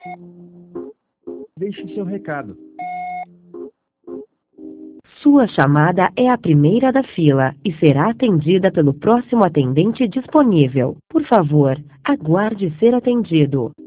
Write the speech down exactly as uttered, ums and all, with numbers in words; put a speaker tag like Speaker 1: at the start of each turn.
Speaker 1: Deixe seu recado.
Speaker 2: Sua chamada é a primeira da fila e será atendida pelo próximo atendente disponível. Por favor, aguarde ser atendido.